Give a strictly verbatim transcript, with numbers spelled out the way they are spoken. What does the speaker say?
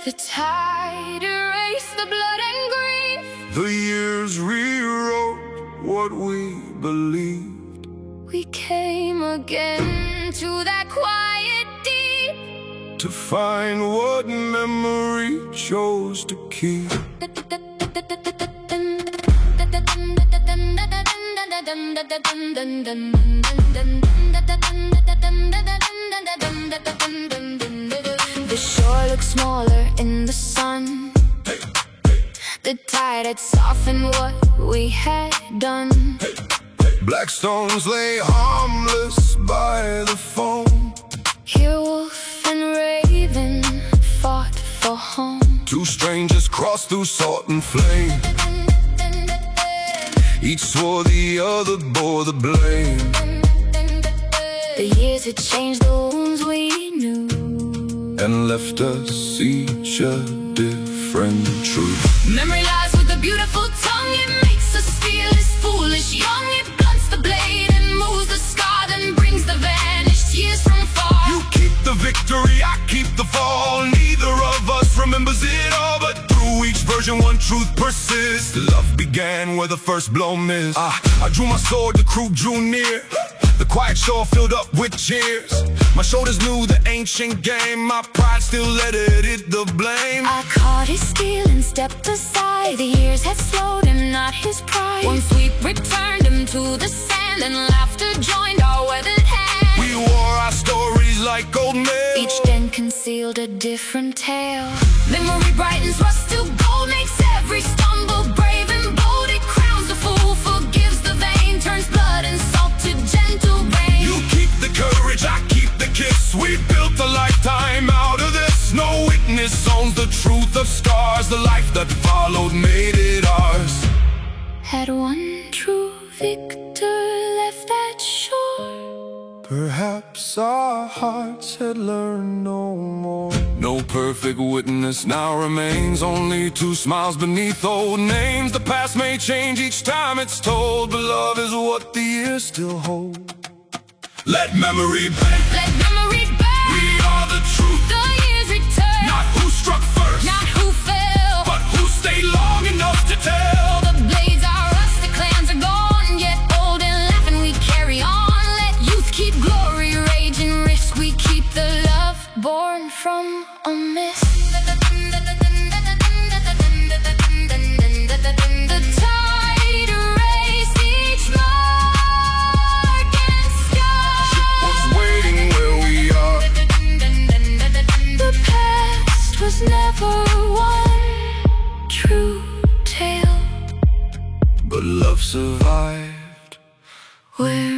The tide erased the blood and grief. The years rewrote what we believed. We came again to that quiet deep to find what memory chose to keep. The shore looks smaller in the sun. Hey, hey. The tide had softened what we had done. Hey, hey. Black stones lay harmless by the foam. Here wolf and raven fought for home. Two strangers crossed through salt and flame. Each swore the other bore the blame. The years had changed the wounds we knew and left us each a different truth. Memory lies with a beautiful tongue. It makes us feel as foolish young. It blunts the blade and moves the scar, then brings the vanished years from far. You keep the victory, I keep the fall. Neither of us remembers it all, but through each version one truth persists. Love began where the first blow missed. I, I drew my sword, the crew drew near. The quiet shore filled up with cheers. My shoulders knew the ancient game. My pride still let it hit the blame. I caught his steel and stepped aside. The years had slowed him, not his pride. One sweep returned him to the sand, and laughter joined our weathered hands. We wore our stories like gold mail. Each den concealed a different tale. Memory brightens rust to gold, makes every stumble brave and bold. It crowns the fool, forgives the vain, turns blood and salt to gentle rain. You keep the courage, I keep the kiss. We built a lifetime out of this. No witness owns the truth of scars. The life that followed made it ours. Had one true victor left that shore? Perhaps our hearts had learned no more. No perfect witness now remains, only two smiles beneath old names. The past may change each time it's told, but love is what the years still hold. Let memory bend. Let memory burn. We are the truth. The years return. Not who struck first, Not who fell, but who stayed long enough to tell. The blades are rust, the clans are gone, yet old and laughing we carry on. Let youth keep glory, rage and risk. We keep the love born from a mist. The tide erased each mark and scar. What's waiting where we are? The past was never one true tale, But love survived. where